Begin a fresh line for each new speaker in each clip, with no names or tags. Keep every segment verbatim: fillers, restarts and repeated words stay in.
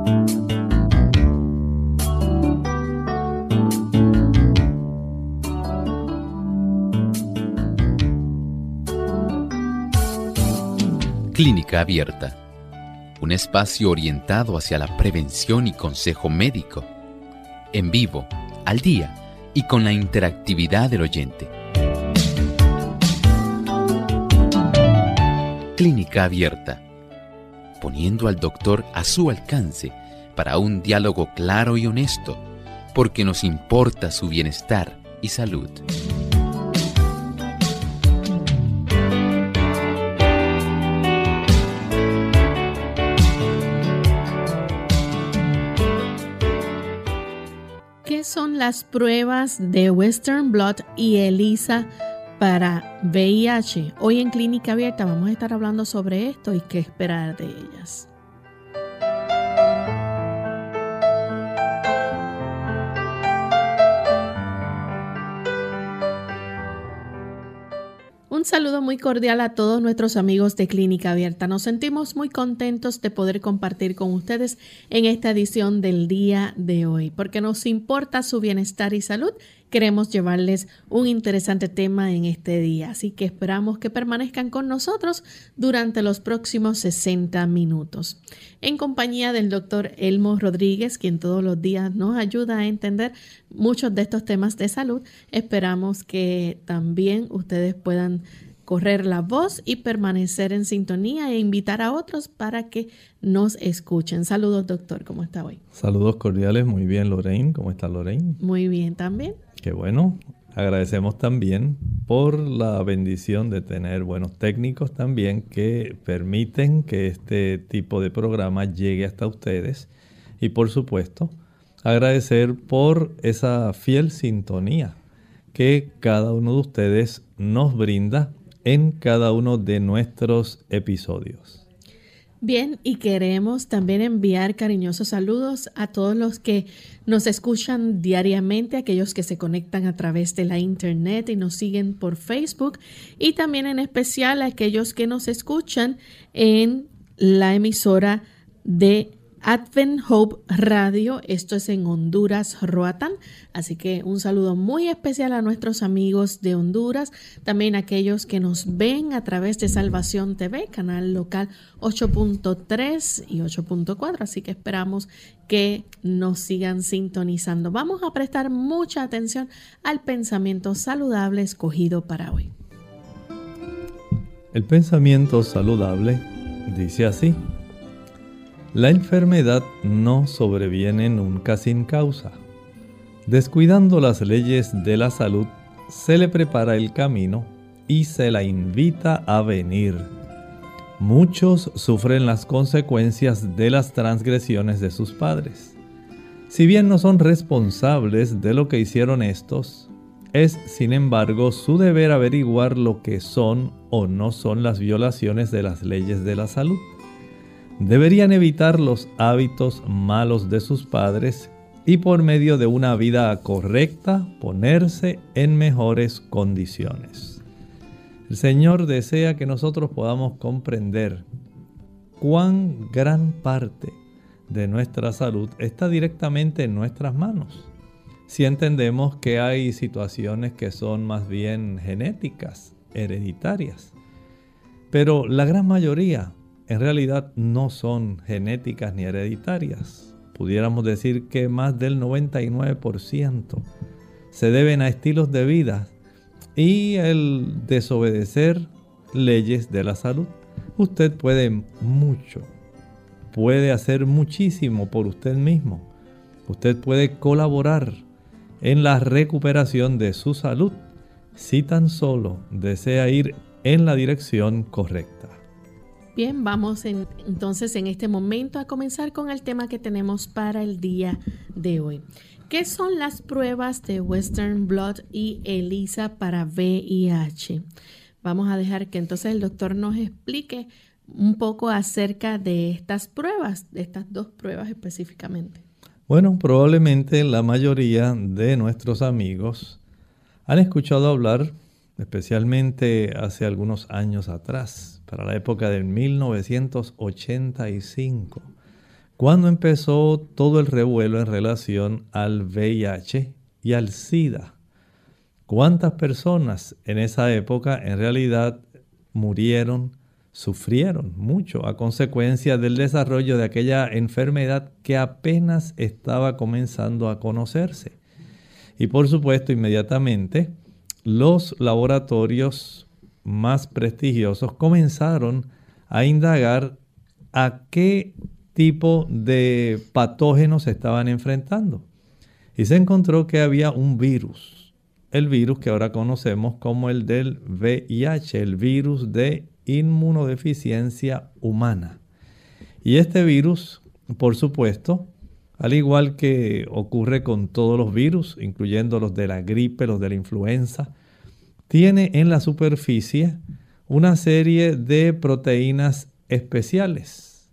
Clínica Abierta, un espacio orientado hacia la prevención y consejo médico, en vivo, al día y con la interactividad del oyente. Clínica Abierta, poniendo al doctor a su alcance para un diálogo claro y honesto, porque nos importa su bienestar y salud.
¿Qué son las pruebas de Western Blot y ELISA para V I H? Hoy en Clínica Abierta vamos a estar hablando sobre esto y qué esperar de ellas. Un saludo muy cordial a todos nuestros amigos de Clínica Abierta. Nos sentimos muy contentos de poder compartir con ustedes en esta edición del día de hoy. Porque nos importa su bienestar y salud, queremos llevarles un interesante tema en este día. Así que esperamos que permanezcan con nosotros durante los próximos sesenta minutos. En compañía del doctor Elmo Rodríguez, quien todos los días nos ayuda a entender muchos de estos temas de salud, esperamos que también ustedes puedan correr la voz y permanecer en sintonía e invitar a otros para que nos escuchen. Saludos, doctor. ¿Cómo está hoy?
Saludos cordiales. Muy bien, Lorraine. ¿Cómo está Lorraine?
Muy bien también.
Qué bueno. Agradecemos también por la bendición de tener buenos técnicos también que permiten que este tipo de programa llegue hasta ustedes. Y por supuesto, agradecer por esa fiel sintonía que cada uno de ustedes nos brinda en cada uno de nuestros episodios.
Bien, y queremos también enviar cariñosos saludos a todos los que nos escuchan diariamente, aquellos que se conectan a través de la internet y nos siguen por Facebook, y también en especial a aquellos que nos escuchan en la emisora de Advent Hope Radio. Esto es en Honduras, Roatán. Así que un saludo muy especial a nuestros amigos de Honduras, también a aquellos que nos ven a través de Salvación T V, canal local ocho punto tres y ocho punto cuatro. Así que esperamos que nos sigan sintonizando. Vamos a prestar mucha atención al pensamiento saludable escogido para hoy.
El pensamiento saludable dice así: la enfermedad no sobreviene nunca sin causa. Descuidando las leyes de la salud, se le prepara el camino y se la invita a venir. Muchos sufren las consecuencias de las transgresiones de sus padres. Si bien no son responsables de lo que hicieron estos, es, sin embargo, su deber averiguar lo que son o no son las violaciones de las leyes de la salud. Deberían evitar los hábitos malos de sus padres y por medio de una vida correcta ponerse en mejores condiciones. El Señor desea que nosotros podamos comprender cuán gran parte de nuestra salud está directamente en nuestras manos. Si entendemos que hay situaciones que son más bien genéticas, hereditarias, pero la gran mayoría en realidad no son genéticas ni hereditarias. Pudiéramos decir que más del noventa y nueve por ciento se deben a estilos de vida y el desobedecer leyes de la salud. Usted puede mucho, puede hacer muchísimo por usted mismo. Usted puede colaborar en la recuperación de su salud si tan solo desea ir en la dirección correcta.
Bien, vamos en, entonces en este momento a comenzar con el tema que tenemos para el día de hoy. ¿Qué son las pruebas de Western Blot y ELISA para V I H? Vamos a dejar que entonces el doctor nos explique un poco acerca de estas pruebas, de estas dos pruebas específicamente.
Bueno, probablemente la mayoría de nuestros amigos han escuchado hablar, especialmente hace algunos años atrás, para la época de mil novecientos ochenta y cinco, cuando empezó todo el revuelo en relación al V I H y al SIDA. ¿Cuántas personas en esa época en realidad murieron, sufrieron mucho a consecuencia del desarrollo de aquella enfermedad que apenas estaba comenzando a conocerse? Y por supuesto, inmediatamente, los laboratorios más prestigiosos comenzaron a indagar a qué tipo de patógenos se estaban enfrentando. Y se encontró que había un virus, el virus que ahora conocemos como el del V I H, el virus de inmunodeficiencia humana. Y este virus, por supuesto, al igual que ocurre con todos los virus, incluyendo los de la gripe, los de la influenza, tiene en la superficie una serie de proteínas especiales.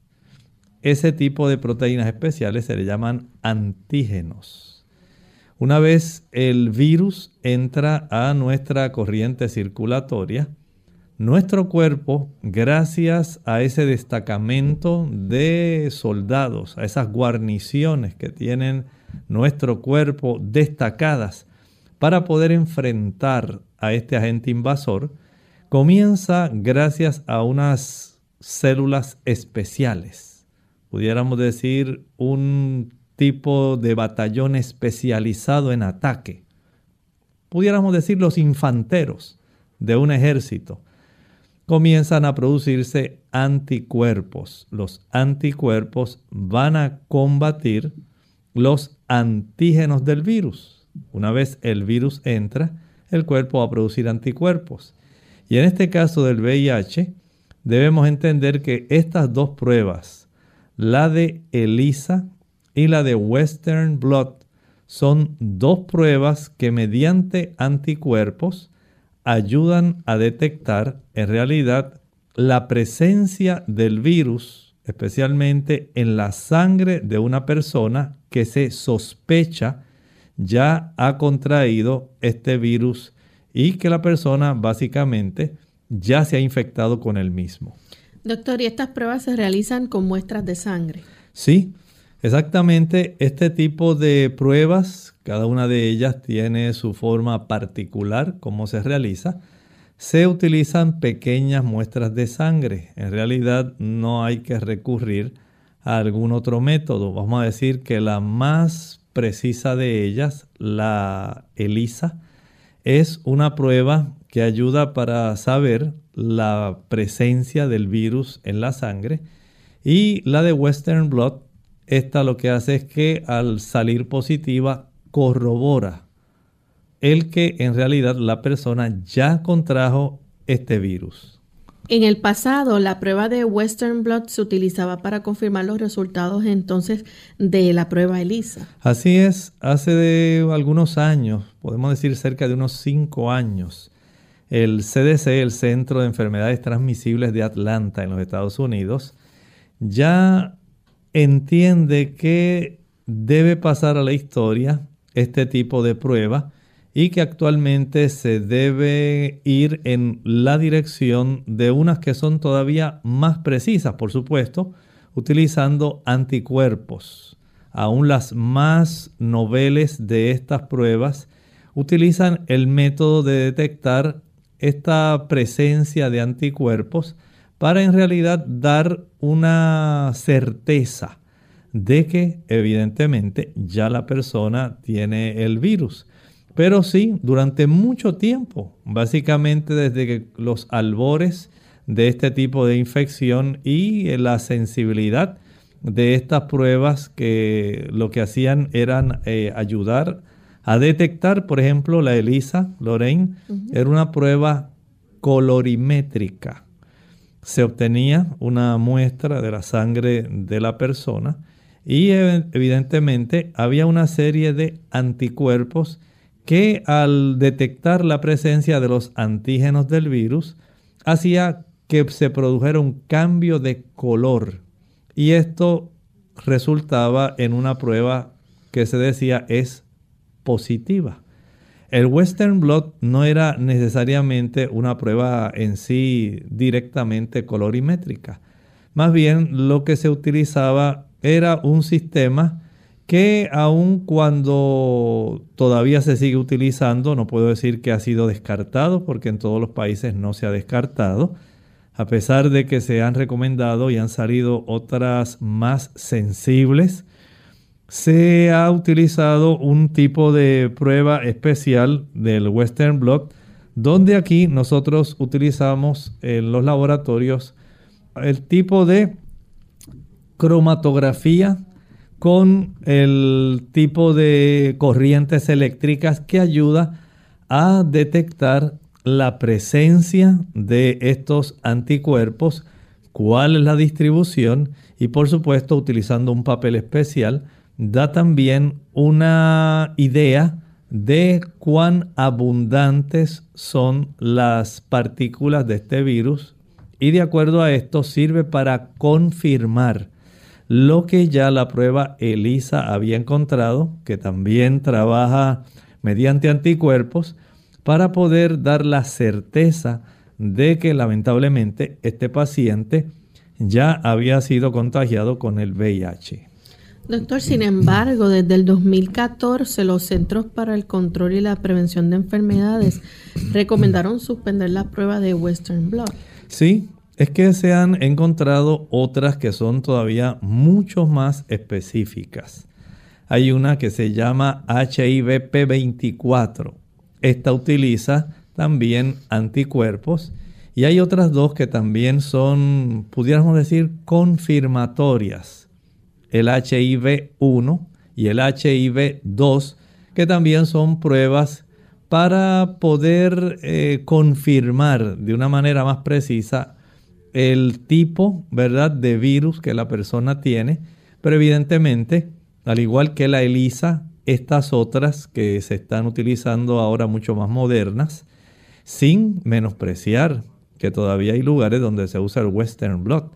Ese tipo de proteínas especiales se le llaman antígenos. Una vez el virus entra a nuestra corriente circulatoria, nuestro cuerpo, gracias a ese destacamento de soldados, a esas guarniciones que tienen nuestro cuerpo destacadas para poder enfrentar a este agente invasor, comienza gracias a unas células especiales. Pudiéramos decir un tipo de batallón especializado en ataque. Pudiéramos decir los infanteros de un ejército. Comienzan a producirse anticuerpos. Los anticuerpos van a combatir los antígenos del virus. Una vez el virus entra, el cuerpo va a producir anticuerpos. Y en este caso del V I H, debemos entender que estas dos pruebas, la de ELISA y la de Western Blot, son dos pruebas que mediante anticuerpos ayudan a detectar en realidad la presencia del virus, especialmente en la sangre de una persona que se sospecha ya ha contraído este virus y que la persona básicamente ya se ha infectado con el mismo.
Doctor, ¿y estas pruebas se realizan con muestras de sangre?
Sí, exactamente. Este tipo de pruebas, cada una de ellas tiene su forma particular, cómo se realiza. Se utilizan pequeñas muestras de sangre. En realidad no hay que recurrir a algún otro método. Vamos a decir que la más precisa de ellas, la ELISA, es una prueba que ayuda para saber la presencia del virus en la sangre. Y la de Western Blot, esta lo que hace es que al salir positiva corrobora el que en realidad la persona ya contrajo este virus.
En el pasado, la prueba de Western Blot se utilizaba para confirmar los resultados entonces de la prueba ELISA.
Así es, hace de algunos años, podemos decir cerca de unos cinco años, el C D C, el Centro de Enfermedades Transmisibles de Atlanta en los Estados Unidos, ya entiende que debe pasar a la historia este tipo de prueba y que actualmente se debe ir en la dirección de unas que son todavía más precisas, por supuesto, utilizando anticuerpos. Aún las más noveles de estas pruebas utilizan el método de detectar esta presencia de anticuerpos para en realidad dar una certeza de que evidentemente ya la persona tiene el virus. Pero sí, durante mucho tiempo, básicamente desde que los albores de este tipo de infección y la sensibilidad de estas pruebas que lo que hacían eran eh, ayudar a detectar, por ejemplo, la ELISA, Lorraine, uh-huh. Era una prueba colorimétrica. Se obtenía una muestra de la sangre de la persona y evidentemente había una serie de anticuerpos que al detectar la presencia de los antígenos del virus hacía que se produjera un cambio de color y esto resultaba en una prueba que se decía es positiva. El Western Blot no era necesariamente una prueba en sí directamente colorimétrica. Más bien lo que se utilizaba era un sistema que aun cuando todavía se sigue utilizando, no puedo decir que ha sido descartado, porque en todos los países no se ha descartado, a pesar de que se han recomendado y han salido otras más sensibles, se ha utilizado un tipo de prueba especial del Western Blot, donde aquí nosotros utilizamos en los laboratorios el tipo de cromatografía con el tipo de corrientes eléctricas que ayuda a detectar la presencia de estos anticuerpos, cuál es la distribución y por supuesto utilizando un papel especial da también una idea de cuán abundantes son las partículas de este virus y de acuerdo a esto sirve para confirmar lo que ya la prueba ELISA había encontrado, que también trabaja mediante anticuerpos, para poder dar la certeza de que lamentablemente este paciente ya había sido contagiado con el V I H.
Doctor, sin embargo, desde el dos mil catorce los Centros para el Control y la Prevención de Enfermedades recomendaron suspender la prueba de Western Blot.
Sí, es que se han encontrado otras que son todavía mucho más específicas. Hay una que se llama H I V P veinticuatro. Esta utiliza también anticuerpos y hay otras dos que también son, pudiéramos decir, confirmatorias. El H I V uno y el H I V dos, que también son pruebas para poder eh, confirmar de una manera más precisa el tipo, ¿verdad?, de virus que la persona tiene, pero evidentemente, al igual que la ELISA, estas otras que se están utilizando ahora mucho más modernas, sin menospreciar que todavía hay lugares donde se usa el Western Blot.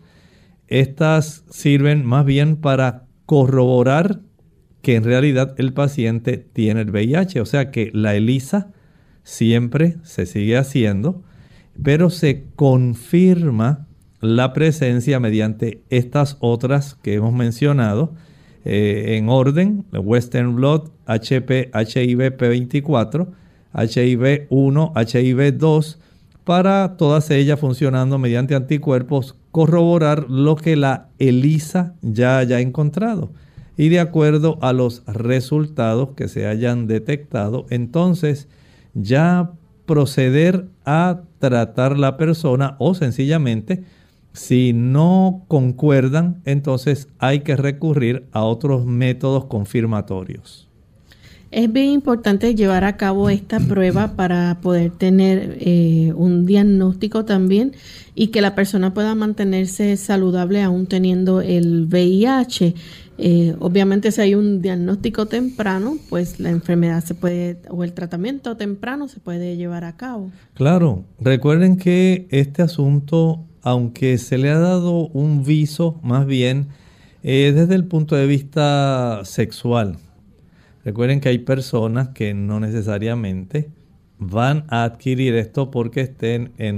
Estas sirven más bien para corroborar que en realidad el paciente tiene el V I H, o sea que la ELISA siempre se sigue haciendo, pero se confirma la presencia mediante estas otras que hemos mencionado eh, en orden: Western Blot, H I V P veinticuatro, H I V uno, H I V dos, para todas ellas funcionando mediante anticuerpos, corroborar lo que la ELISA ya haya encontrado. Y de acuerdo a los resultados que se hayan detectado, entonces ya proceder a tratar la persona o sencillamente, si no concuerdan, entonces hay que recurrir a otros métodos confirmatorios.
Es bien importante llevar a cabo esta prueba para poder tener eh, un diagnóstico también y que la persona pueda mantenerse saludable aún teniendo el V I H. Eh, obviamente si hay un diagnóstico temprano, pues la enfermedad se puede, o el tratamiento temprano se puede llevar a cabo.
Claro, recuerden que este asunto, aunque se le ha dado un viso más bien eh, desde el punto de vista sexual, recuerden que hay personas que no necesariamente van a adquirir esto porque estén en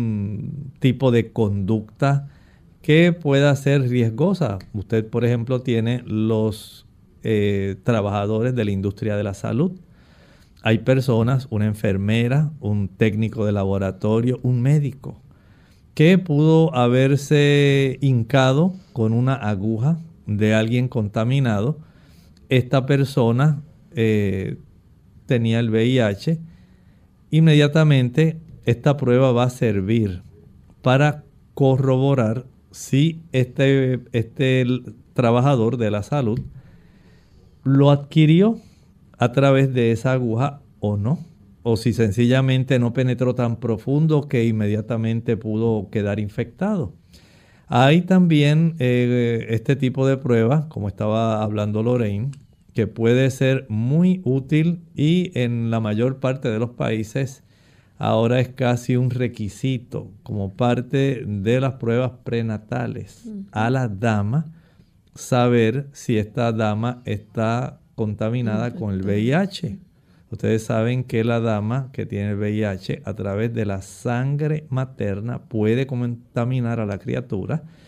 un tipo de conducta que pueda ser riesgosa. Usted, por ejemplo, tiene los eh, trabajadores de la industria de la salud. Hay personas, una enfermera, un técnico de laboratorio, un médico, que pudo haberse hincado con una aguja de alguien contaminado. Esta persona eh, tenía el V I H. Inmediatamente esta prueba va a servir para corroborar si este, este trabajador de la salud lo adquirió a través de esa aguja o no, o si sencillamente no penetró tan profundo que inmediatamente pudo quedar infectado. Hay también eh, este tipo de pruebas, como estaba hablando Lorraine, que puede ser muy útil y en la mayor parte de los países ahora es casi un requisito como parte de las pruebas prenatales uh-huh. a la dama, saber si esta dama está contaminada uh-huh. con el V I H. Ustedes saben que la dama que tiene el V I H a través de la sangre materna puede contaminar a la criatura.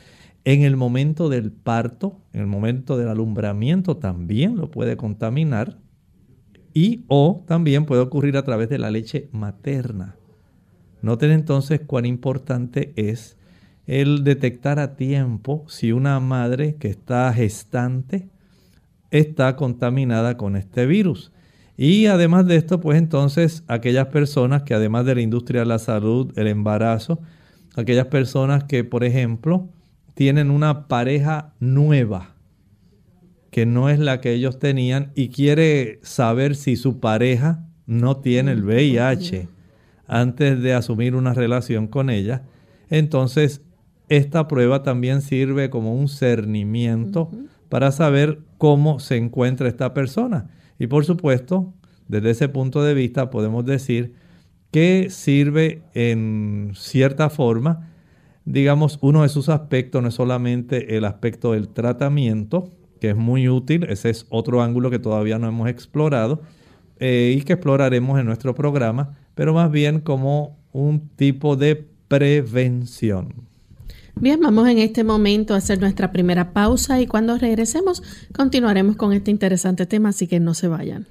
En el momento del parto, en el momento del alumbramiento también lo puede contaminar y o también puede ocurrir a través de la leche materna. Noten entonces cuán importante es el detectar a tiempo si una madre que está gestante está contaminada con este virus. Y además de esto, pues entonces aquellas personas que además de la industria de la salud, el embarazo, aquellas personas que, por ejemplo, tienen una pareja nueva, que no es la que ellos tenían y quiere saber si su pareja no tiene el V I H antes de asumir una relación con ella, entonces esta prueba también sirve como un cernimiento uh-huh. para saber cómo se encuentra esta persona. Y por supuesto, desde ese punto de vista podemos decir que sirve en cierta forma, digamos, uno de sus aspectos no es solamente el aspecto del tratamiento, que es muy útil, ese es otro ángulo que todavía no hemos explorado eh, y que exploraremos en nuestro programa, pero más bien como un tipo de prevención.
Bien, vamos en este momento a hacer nuestra primera pausa y cuando regresemos continuaremos con este interesante tema, así que no se vayan.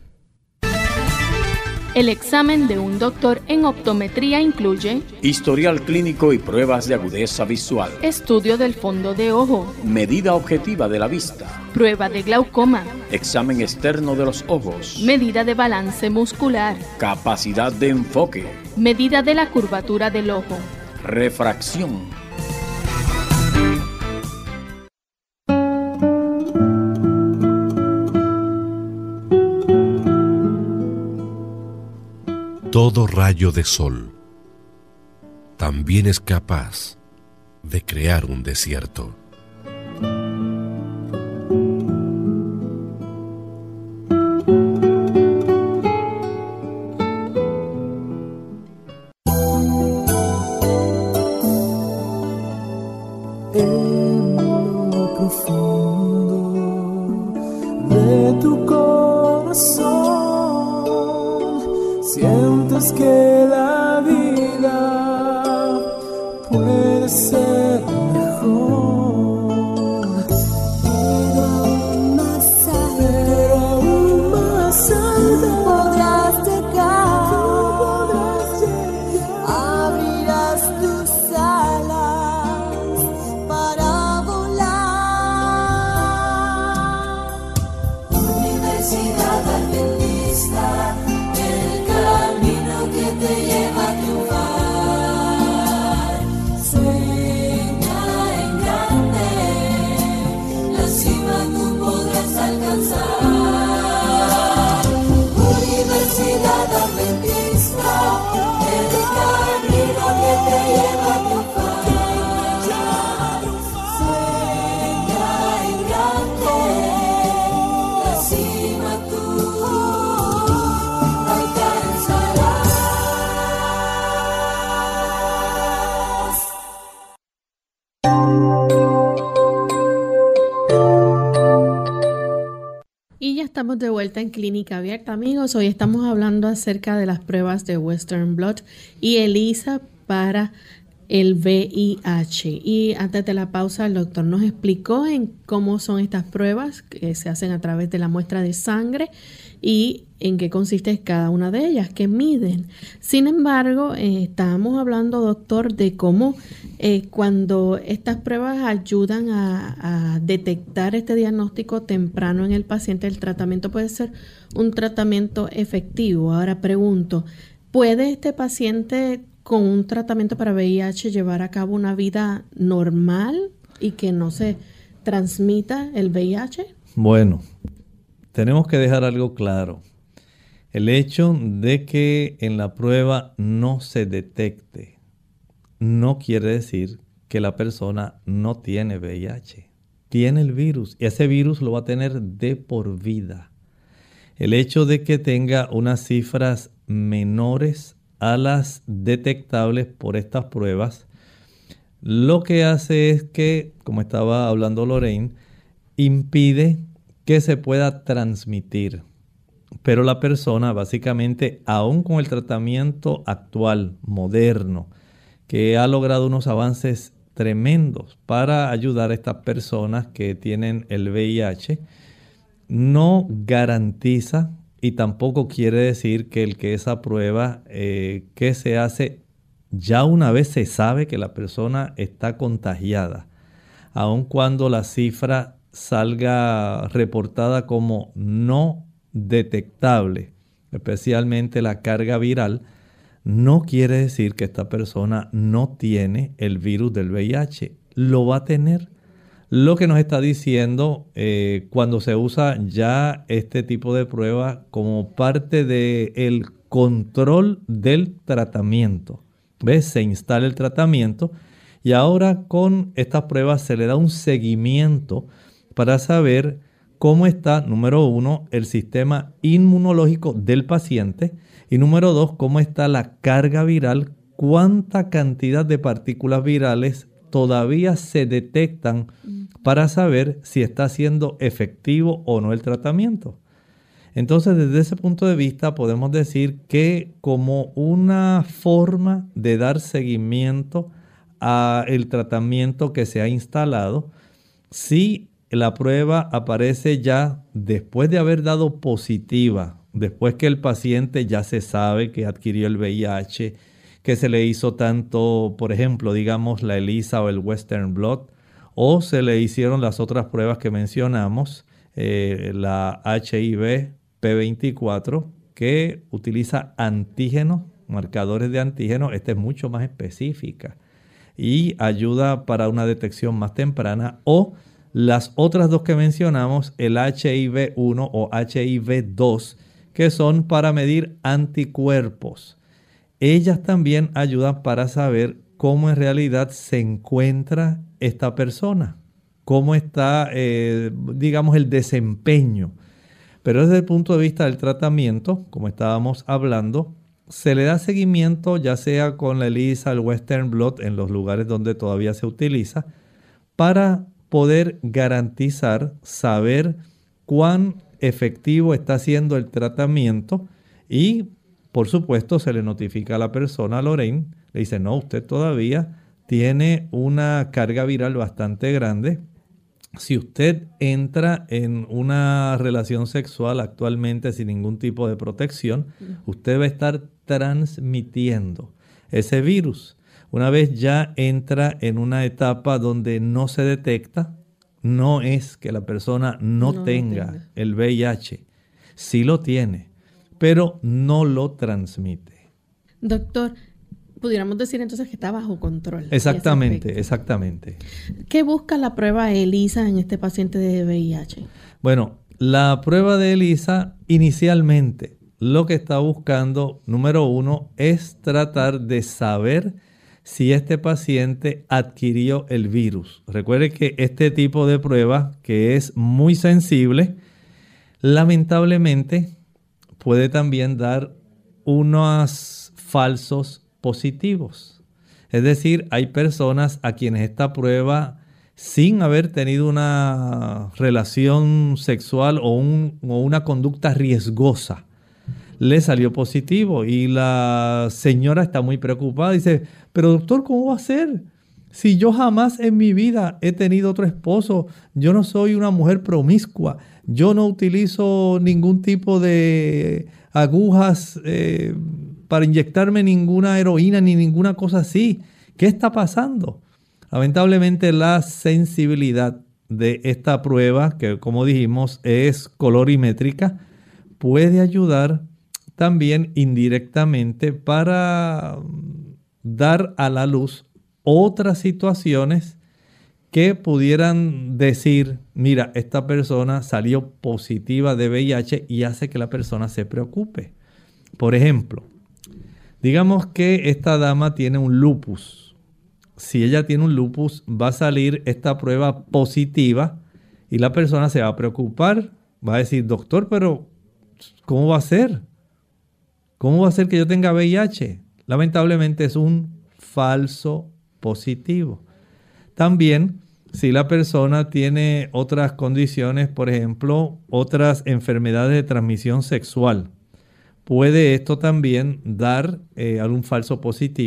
El examen de un doctor en optometría incluye
historial clínico y pruebas de agudeza visual,
estudio del fondo de ojo,
medida objetiva de la vista,
prueba de glaucoma,
examen externo de los ojos,
medida de balance muscular,
capacidad de enfoque,
medida de la curvatura del ojo,
refracción.
Todo rayo de sol también es capaz de crear un desierto.
En lo profundo de tu corazón sientes que la vida puede ser mejor, pero aún más alto, pero aún más alto podrás llegar, tú podrás llegar, abrirás tus alas para volar. Universidad Adventista, que te lleva a triunfar. Sueña en grande, la cima tú podrás alcanzar. Universidad Adventista, el camino que te lleva a triunfar. Sueña en grande, la cima tú alcanzarás.
Y ya estamos de vuelta en Clínica Abierta, amigos. Hoy estamos hablando acerca de las pruebas de Western Blot y ELISA para el V I H. Y antes de la pausa, el doctor nos explicó en cómo son estas pruebas que se hacen a través de la muestra de sangre y en qué consiste cada una de ellas, qué miden. Sin embargo, eh, estábamos hablando, doctor, de cómo eh, cuando estas pruebas ayudan a, a detectar este diagnóstico temprano en el paciente, el tratamiento puede ser un tratamiento efectivo. Ahora pregunto, ¿puede este paciente con un tratamiento para V I H llevar a cabo una vida normal y que no se transmita el V I H?
Bueno, tenemos que dejar algo claro. El hecho de que en la prueba no se detecte no quiere decir que la persona no tiene V I H. Tiene el virus y ese virus lo va a tener de por vida. El hecho de que tenga unas cifras menores a las detectables por estas pruebas, lo que hace es que, como estaba hablando Lorraine, impide que se pueda transmitir. Pero la persona básicamente, aún con el tratamiento actual, moderno, que ha logrado unos avances tremendos para ayudar a estas personas que tienen el V I H. No garantiza y tampoco quiere decir que el que esa prueba eh, que se hace ya una vez se sabe que la persona está contagiada, aun cuando la cifra salga reportada como no detectable, especialmente la carga viral, no quiere decir que esta persona no tiene el virus del V I H. Lo va a tener. Lo que nos está diciendo eh, cuando se usa ya este tipo de prueba como parte del control del tratamiento. ¿Ves? Se instala el tratamiento y ahora con estas pruebas se le da un seguimiento para saber cómo está, número uno, el sistema inmunológico del paciente y número dos, cómo está la carga viral, cuánta cantidad de partículas virales todavía se detectan para saber si está siendo efectivo o no el tratamiento. Entonces, desde ese punto de vista, podemos decir que como una forma de dar seguimiento al tratamiento que se ha instalado, si la prueba aparece ya después de haber dado positiva, después que el paciente ya se sabe que adquirió el V I H, que se le hizo tanto, por ejemplo, digamos la ELISA o el Western Blot, o se le hicieron las otras pruebas que mencionamos, eh, la H I V P veinticuatro, que utiliza antígenos, marcadores de antígenos. Esta es mucho más específica y ayuda para una detección más temprana, o las otras dos que mencionamos, el H I V uno o H I V dos, que son para medir anticuerpos. Ellas también ayudan para saber cómo en realidad se encuentra esta persona, cómo está, eh, digamos, el desempeño. Pero desde el punto de vista del tratamiento, como estábamos hablando, se le da seguimiento ya sea con la ELISA, el Western Blot, en los lugares donde todavía se utiliza, para poder garantizar, saber cuán efectivo está siendo el tratamiento y, por supuesto, se le notifica a la persona, a Lorraine, le dice, no, usted todavía tiene una carga viral bastante grande. Si usted entra en una relación sexual actualmente sin ningún tipo de protección, usted va a estar transmitiendo ese virus. Una vez ya entra en una etapa donde no se detecta, no es que la persona no, no tenga, tenga el V I H. Sí lo tiene, pero no lo transmite.
Doctor, pudiéramos decir entonces que está bajo control.
Exactamente, exactamente.
¿Qué busca la prueba ELISA en este paciente de V I H?
Bueno, la prueba de ELISA inicialmente lo que está buscando, número uno, es tratar de saber si este paciente adquirió el virus. Recuerde que este tipo de prueba, que es muy sensible, lamentablemente puede también dar unos falsos positivos. Es decir, hay personas a quienes esta prueba, sin haber tenido una relación sexual o, un, o una conducta riesgosa, le salió positivo y la señora está muy preocupada. Dice, pero doctor, ¿cómo va a ser? Si yo jamás en mi vida he tenido otro esposo, yo no soy una mujer promiscua, yo no utilizo ningún tipo de agujas eh, para inyectarme ninguna heroína ni ninguna cosa así. ¿Qué está pasando? Lamentablemente la sensibilidad de esta prueba, que como dijimos es colorimétrica, puede ayudar también indirectamente para dar a la luz otras situaciones que pudieran decir, mira, esta persona salió positiva de V I H y hace que la persona se preocupe. Por ejemplo, digamos que esta dama tiene un lupus. Si ella tiene un lupus, va a salir esta prueba positiva y la persona se va a preocupar. Va a decir, doctor, pero ¿cómo va a ser? ¿Cómo va a ser que yo tenga V I H? Lamentablemente es un falso positivo. También, si la persona tiene otras condiciones, por ejemplo, otras enfermedades de transmisión sexual, puede esto también dar eh, algún falso positivo.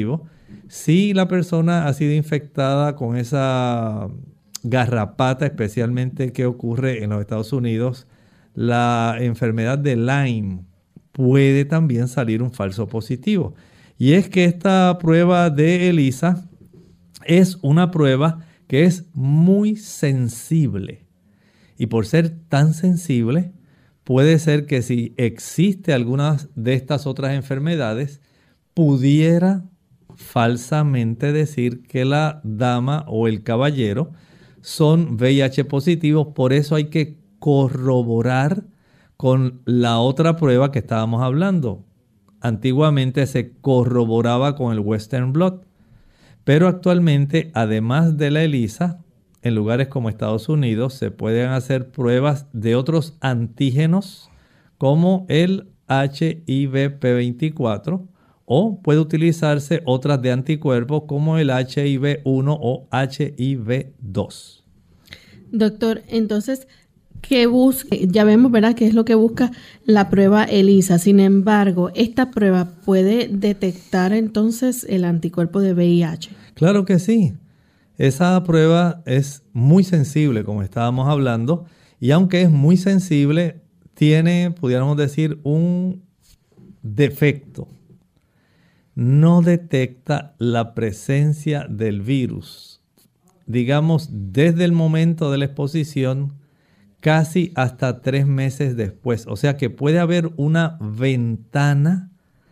Si la persona ha sido infectada con esa garrapata, especialmente que ocurre en los Estados Unidos, la enfermedad de Lyme, puede también salir un falso positivo. Y es que esta prueba de ELISA es una prueba que es muy sensible. Y por ser tan sensible, puede ser que si existe alguna de estas otras enfermedades, pudiera falsamente decir que la dama o el caballero son V I H positivos. Por eso hay que corroborar con la otra prueba que estábamos hablando. Antiguamente se corroboraba con el Western Blot, pero actualmente, además de la ELISA, en lugares como Estados Unidos se pueden hacer pruebas de otros antígenos como el H I V P veinticuatro, o puede utilizarse otras de anticuerpos como el H I V uno o H I V dos.
Doctor, entonces, ¿qué busca? Ya vemos, ¿verdad?, qué es lo que busca la prueba ELISA. Sin embargo, ¿esta prueba puede detectar entonces el anticuerpo de V I H?
Claro que sí. Esa prueba es muy sensible, como estábamos hablando, y aunque es muy sensible, tiene, pudiéramos decir, un defecto. No detecta la presencia del virus, digamos, desde el momento de la exposición casi hasta tres meses después. O sea que puede haber una ventana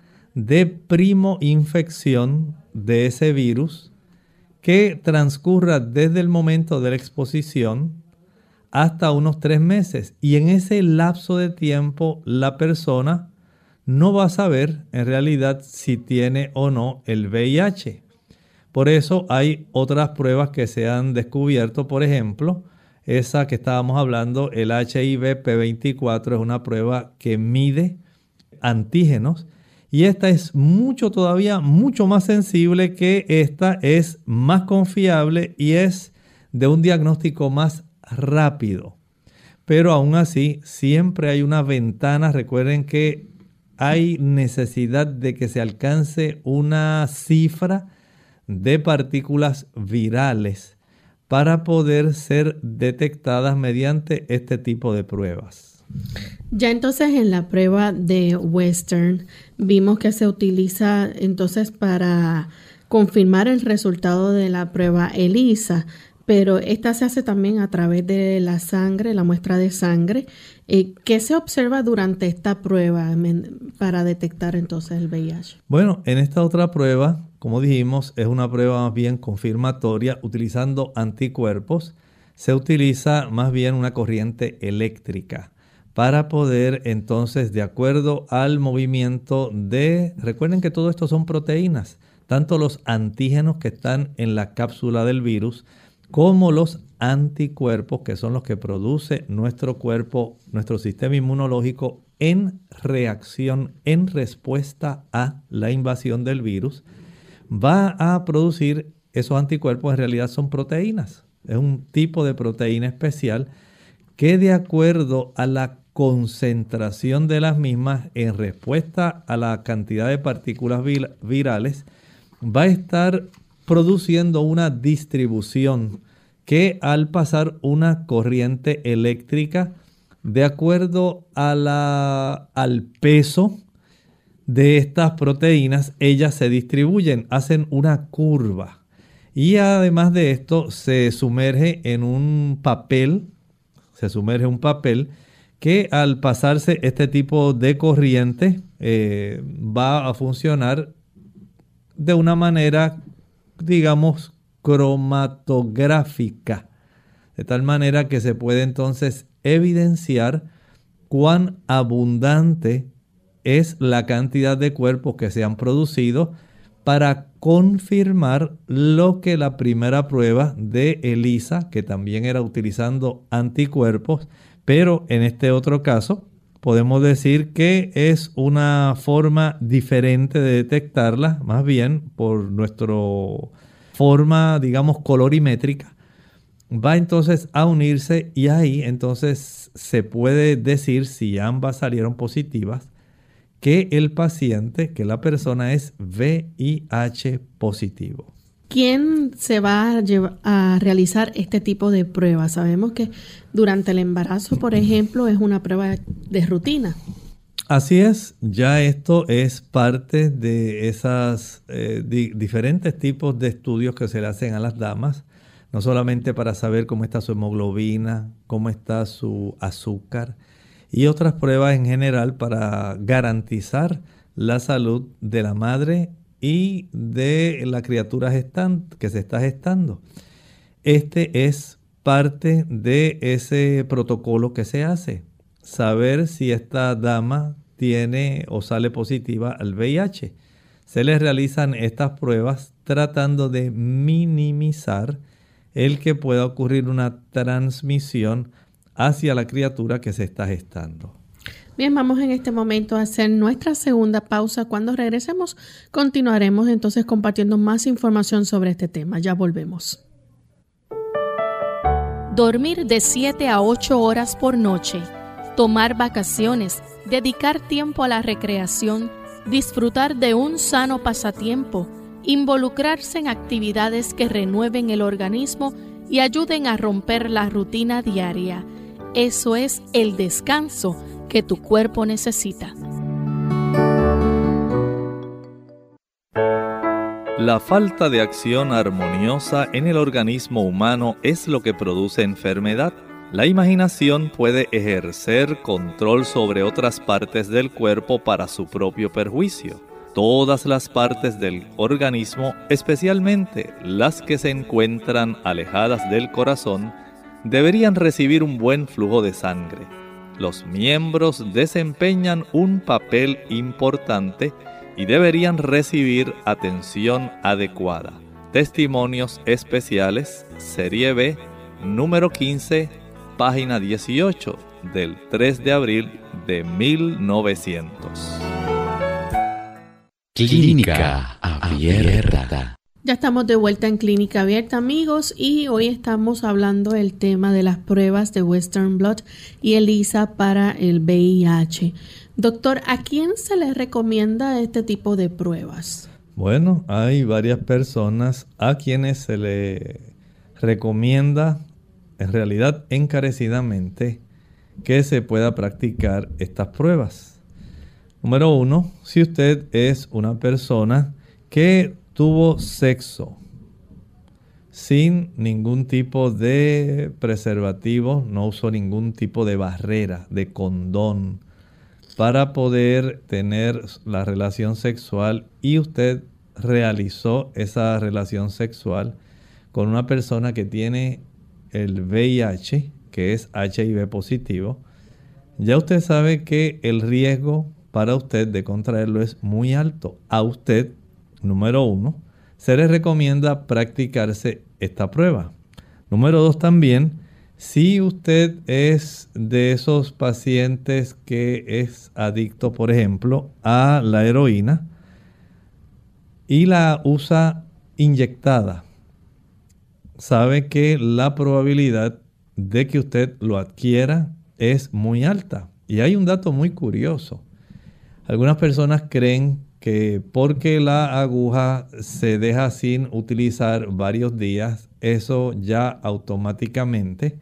de primo infección de ese virus que transcurra desde el momento de la exposición hasta unos tres meses. Y en ese lapso de tiempo la persona no va a saber en realidad si tiene o no el V I H. Por eso hay otras pruebas que se han descubierto. Por ejemplo, esa que estábamos hablando, el H I V P veinticuatro, es una prueba que mide antígenos. Y esta es mucho todavía, mucho más sensible que esta, es más confiable y es de un diagnóstico más rápido. Pero aún así, siempre hay una ventana. Recuerden que hay necesidad de que se alcance una cifra de partículas virales para poder ser detectadas mediante este tipo de pruebas.
Ya entonces en la prueba de Western vimos que se utiliza entonces para confirmar el resultado de la prueba ELISA, pero esta se hace también a través de la sangre, la muestra de sangre. Eh, ¿Qué se observa durante esta prueba para detectar entonces el V I H?
Bueno, en esta otra prueba, como dijimos, es una prueba más bien confirmatoria utilizando anticuerpos. Se utiliza más bien una corriente eléctrica para poder entonces, de acuerdo al movimiento de... Recuerden que todo esto son proteínas, tanto los antígenos que están en la cápsula del virus como los anticuerpos, que son los que produce nuestro cuerpo, nuestro sistema inmunológico en reacción, en respuesta a la invasión del virus, va a producir esos anticuerpos. En realidad son proteínas. Es un tipo de proteína especial que, de acuerdo a la concentración de las mismas en respuesta a la cantidad de partículas virales, va a estar produciendo una distribución que, al pasar una corriente eléctrica, de acuerdo a la, al peso de estas proteínas, ellas se distribuyen, hacen una curva. Y además de esto, se sumerge en un papel, se sumerge un papel que, al pasarse este tipo de corriente, eh, va a funcionar de una manera, digamos, cromatográfica, de tal manera que se puede entonces evidenciar cuán abundante es la cantidad de cuerpos que se han producido, para confirmar lo que la primera prueba de ELISA, que también era utilizando anticuerpos, pero en este otro caso podemos decir que es una forma diferente de detectarla, más bien por nuestra forma, digamos, colorimétrica. Va entonces a unirse y ahí entonces se puede decir, si ambas salieron positivas, que el paciente, que la persona es V I H positivo.
¿Quién se va a, llevar, a realizar este tipo de pruebas? Sabemos que durante el embarazo, por ejemplo, es una prueba de rutina.
Así es, ya esto es parte de esos eh, di- diferentes tipos de estudios que se le hacen a las damas, no solamente para saber cómo está su hemoglobina, cómo está su azúcar y otras pruebas en general para garantizar la salud de la madre y de la criatura gestan- que se está gestando. Este es parte de ese protocolo que se hace. Saber si esta dama tiene o sale positiva al V I H. Se les realizan estas pruebas tratando de minimizar el que pueda ocurrir una transmisión hacia la criatura que se está gestando.
Bien, vamos en este momento a hacer nuestra segunda pausa. Cuando regresemos, continuaremos entonces compartiendo más información sobre este tema. Ya volvemos.
Dormir de siete a ocho horas por noche, tomar vacaciones, dedicar tiempo a la recreación, disfrutar de un sano pasatiempo, involucrarse en actividades que renueven el organismo y ayuden a romper la rutina diaria. Eso es el descanso que tu cuerpo necesita.
La falta de acción armoniosa en el organismo humano es lo que produce enfermedad. La imaginación puede ejercer control sobre otras partes del cuerpo para su propio perjuicio. Todas las partes del organismo, especialmente las que se encuentran alejadas del corazón, deberían recibir un buen flujo de sangre. Los miembros desempeñan un papel importante y deberían recibir atención adecuada. Testimonios especiales, serie B, número quince, página dieciocho, del tres de abril de mil novecientos.
Clínica Abierta.
Ya estamos de vuelta en Clínica Abierta, amigos, y hoy estamos hablando del tema de las pruebas de Western Blot y ELISA para el V I H. Doctor, ¿a quién se le recomienda este tipo de pruebas?
Bueno, hay varias personas a quienes se le recomienda, en realidad encarecidamente, que se pueda practicar estas pruebas. Número uno, si usted es una persona que tuvo sexo sin ningún tipo de preservativo, no usó ningún tipo de barrera, de condón, para poder tener la relación sexual y usted realizó esa relación sexual con una persona que tiene el V I H, que es H I V positivo, ya usted sabe que el riesgo para usted de contraerlo es muy alto. A usted, número uno, se le recomienda practicarse esta prueba. Número dos también, si usted es de esos pacientes que es adicto, por ejemplo, a la heroína y la usa inyectada, sabe que la probabilidad de que usted lo adquiera es muy alta. Y hay un dato muy curioso. Algunas personas creen que porque la aguja se deja sin utilizar varios días, eso ya automáticamente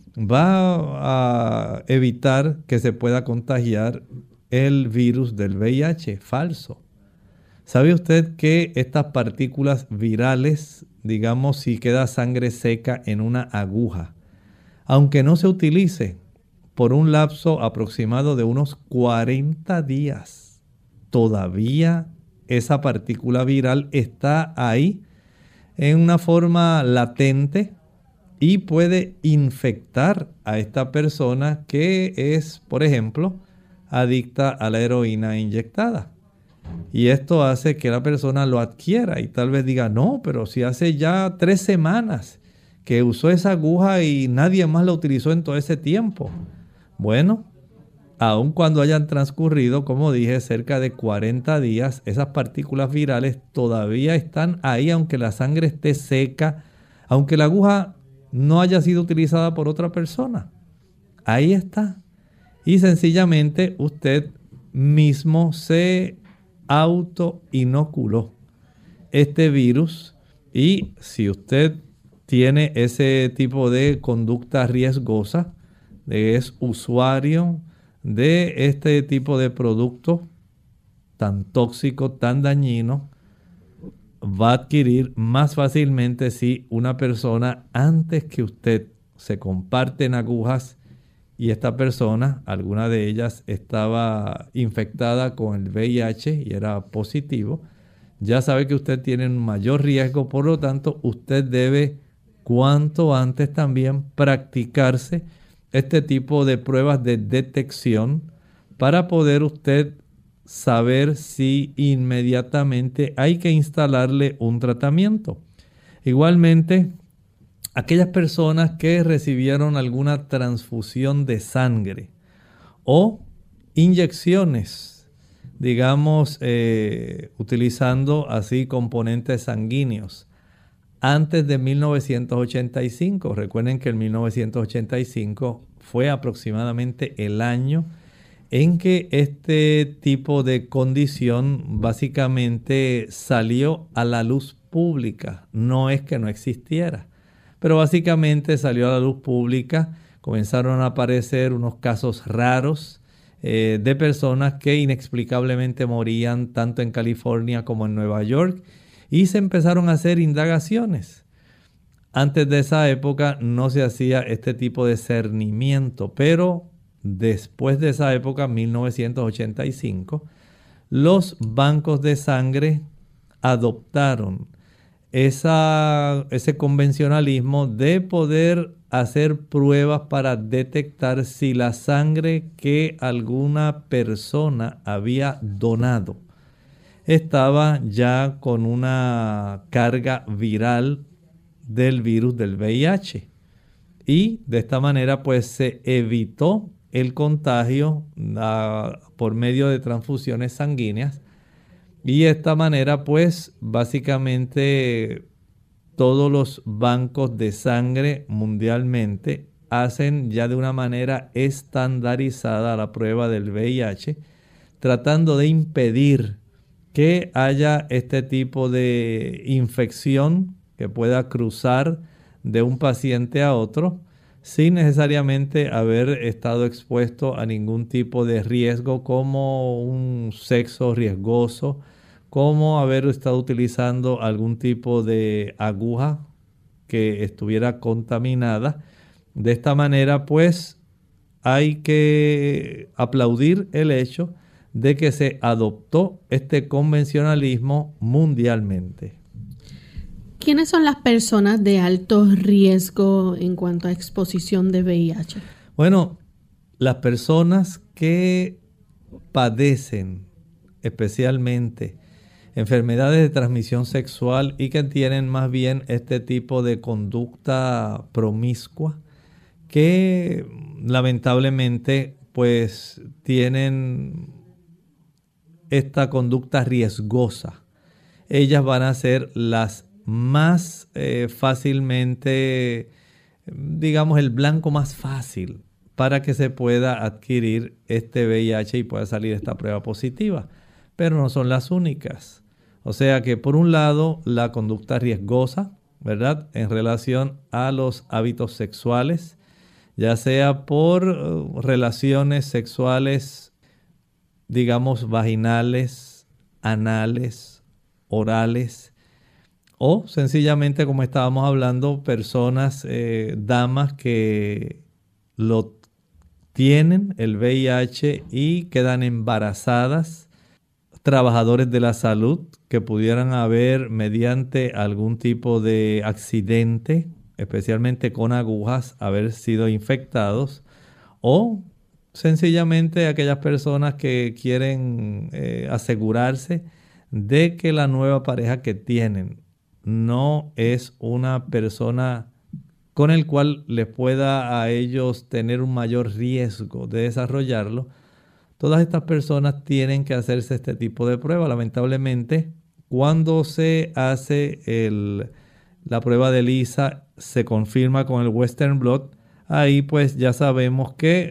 va a evitar que se pueda contagiar el virus del V I H. Falso. ¿Sabe usted que estas partículas virales, digamos, si queda sangre seca en una aguja, aunque no se utilice por un lapso aproximado de unos cuarenta días, todavía esa partícula viral está ahí en una forma latente y puede infectar a esta persona que es, por ejemplo, adicta a la heroína inyectada? Y esto hace que la persona lo adquiera y tal vez diga, no, pero si hace ya tres semanas que usó esa aguja y nadie más la utilizó en todo ese tiempo. Bueno, aun cuando hayan transcurrido, como dije, cerca de cuarenta días, esas partículas virales todavía están ahí, aunque la sangre esté seca, aunque la aguja no haya sido utilizada por otra persona. Ahí está. Y sencillamente usted mismo se autoinoculó este virus, y si usted tiene ese tipo de conducta riesgosa, de es usuario de este tipo de producto tan tóxico, tan dañino, va a adquirir más fácilmente si una persona antes que usted se comparten agujas y esta persona, alguna de ellas estaba infectada con el V I H y era positivo, ya sabe que usted tiene un mayor riesgo, por lo tanto usted debe cuanto antes también practicarse este tipo de pruebas de detección para poder usted saber si inmediatamente hay que instalarle un tratamiento. Igualmente, aquellas personas que recibieron alguna transfusión de sangre o inyecciones, digamos, eh, utilizando así componentes sanguíneos, antes de mil novecientos ochenta y cinco. Recuerden que el mil novecientos ochenta y cinco fue aproximadamente el año en que este tipo de condición básicamente salió a la luz pública. No es que no existiera, pero básicamente salió a la luz pública. Comenzaron a aparecer unos casos raros eh, de personas que inexplicablemente morían tanto en California como en Nueva York, y se empezaron a hacer indagaciones. Antes de esa época no se hacía este tipo de cernimiento, pero después de esa época, mil novecientos ochenta y cinco, los bancos de sangre adoptaron esa, ese convencionalismo de poder hacer pruebas para detectar si la sangre que alguna persona había donado estaba ya con una carga viral del virus del V I H. Y de esta manera pues se evitó el contagio uh, por medio de transfusiones sanguíneas. Y de esta manera pues básicamente todos los bancos de sangre mundialmente hacen ya de una manera estandarizada la prueba del V I H, tratando de impedir que haya este tipo de infección que pueda cruzar de un paciente a otro sin necesariamente haber estado expuesto a ningún tipo de riesgo, como un sexo riesgoso, como haber estado utilizando algún tipo de aguja que estuviera contaminada. De esta manera, pues, hay que aplaudir el hecho de que se adoptó este convencionalismo mundialmente.
¿Quiénes son las personas de alto riesgo en cuanto a exposición de V I H?
Bueno, las personas que padecen especialmente enfermedades de transmisión sexual y que tienen más bien este tipo de conducta promiscua, que lamentablemente pues tienen esta conducta riesgosa, ellas van a ser las más eh, fácilmente, digamos, el blanco más fácil para que se pueda adquirir este V I H y pueda salir esta prueba positiva. Pero no son las únicas. O sea que por un lado la conducta riesgosa, ¿verdad?, en relación a los hábitos sexuales, ya sea por uh, relaciones sexuales, digamos, vaginales, anales, orales, o sencillamente, como estábamos hablando, personas, eh, damas que lo tienen, el V I H, y quedan embarazadas, trabajadores de la salud que pudieran haber, mediante algún tipo de accidente, especialmente con agujas, haber sido infectados, o sencillamente aquellas personas que quieren eh, asegurarse de que la nueva pareja que tienen no es una persona con el cual les pueda a ellos tener un mayor riesgo de desarrollarlo. Todas estas personas tienen que hacerse este tipo de prueba. Lamentablemente, cuando se hace el, la prueba de ELISA, se confirma con el Western Blot, ahí pues ya sabemos que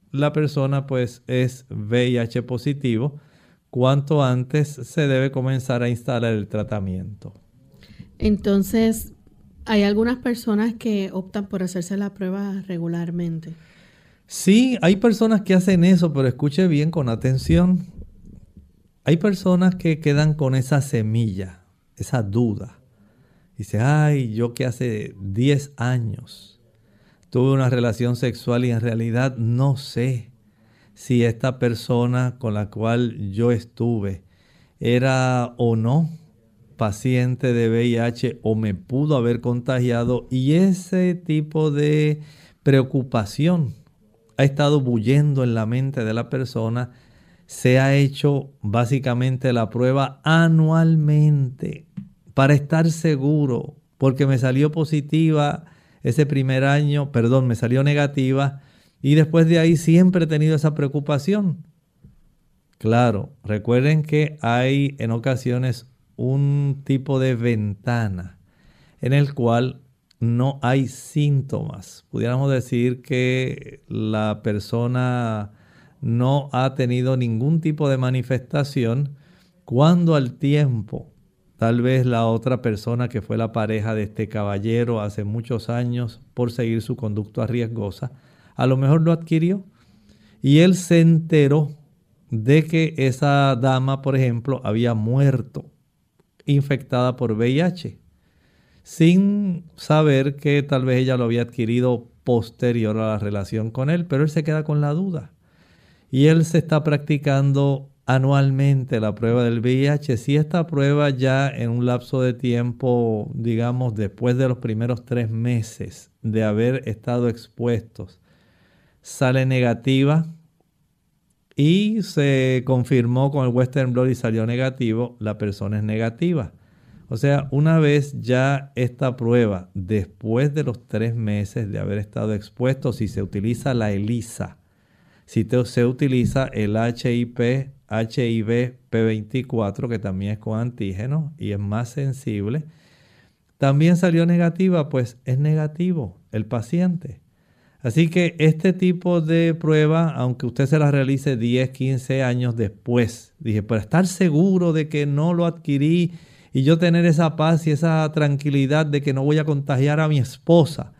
la persona pues es V I H positivo, cuanto antes se debe comenzar a instalar el tratamiento.
Entonces, hay algunas personas que optan por hacerse la prueba regularmente.
Sí, hay personas que hacen eso, pero escuche bien con atención. Hay personas que quedan con esa semilla, esa duda. Dice, ay, yo que hace diez años tuve una relación sexual y en realidad no sé si esta persona con la cual yo estuve era o no paciente de V I H o me pudo haber contagiado, y ese tipo de preocupación ha estado bullendo en la mente de la persona. Se ha hecho básicamente la prueba anualmente para estar seguro, porque me salió positiva ese primer año, perdón, me salió negativa, y después de ahí siempre he tenido esa preocupación. Claro, recuerden que hay en ocasiones un tipo de ventana en el cual no hay síntomas. Pudiéramos decir que la persona no ha tenido ningún tipo de manifestación, cuando al tiempo tal vez la otra persona que fue la pareja de este caballero hace muchos años, por seguir su conducta riesgosa, a lo mejor lo adquirió y él se enteró de que esa dama, por ejemplo, había muerto infectada por V I H, sin saber que tal vez ella lo había adquirido posterior a la relación con él, pero él se queda con la duda. Y él se está practicando anualmente la prueba del V I H. Si esta prueba ya en un lapso de tiempo, digamos, después de los primeros tres meses de haber estado expuestos, sale negativa y se confirmó con el Western Blot y salió negativo, la persona es negativa. O sea, una vez ya esta prueba, después de los tres meses de haber estado expuesto, si se utiliza la ELISA, si te, se utiliza el H I P, H I V P veinticuatro, que también es con antígeno y es más sensible, también salió negativa, pues es negativo el paciente. Así que este tipo de prueba, aunque usted se la realice diez, quince años después, dije, para estar seguro de que no lo adquirí y yo tener esa paz y esa tranquilidad de que no voy a contagiar a mi esposa,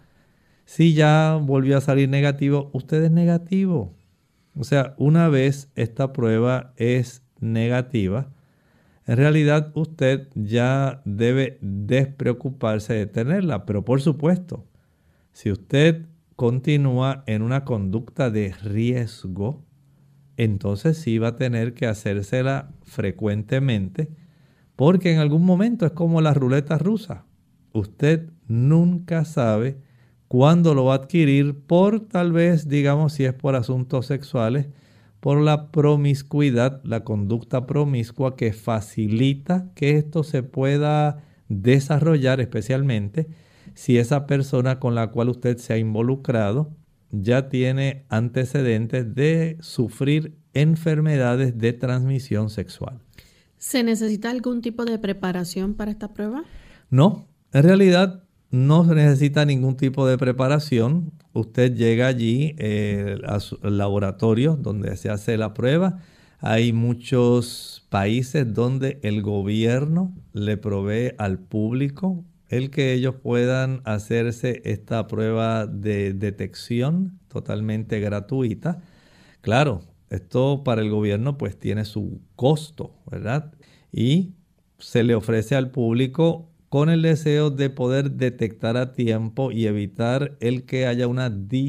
si ya volvió a salir negativo, usted es negativo. O sea, una vez esta prueba es negativa, en realidad usted ya debe despreocuparse de tenerla. Pero por supuesto, si usted continúa en una conducta de riesgo, entonces sí va a tener que hacérsela frecuentemente, porque en algún momento es como la ruleta rusa. Usted nunca sabe cuándo lo va a adquirir, por tal vez, digamos, si es por asuntos sexuales, por la promiscuidad, la conducta promiscua que facilita que esto se pueda desarrollar, especialmente si esa persona con la cual usted se ha involucrado ya tiene antecedentes de sufrir enfermedades de transmisión sexual.
¿Se necesita algún tipo de preparación para esta prueba?
No, en realidad no se necesita ningún tipo de preparación. Usted llega allí eh, al laboratorio donde se hace la prueba. Hay muchos países donde el gobierno le provee al público el que ellos puedan hacerse esta prueba de detección totalmente gratuita. Claro, esto para el gobierno pues tiene su costo, ¿verdad? Y se le ofrece al público con el deseo de poder detectar a tiempo y evitar el que haya una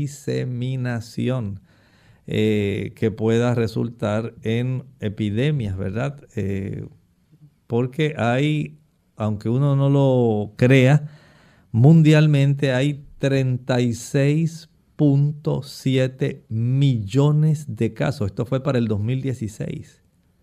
diseminación eh, que pueda resultar en epidemias, ¿verdad? Eh, porque hay, aunque uno no lo crea, mundialmente hay treinta y seis punto siete millones de casos. Esto fue para el dos mil dieciséis.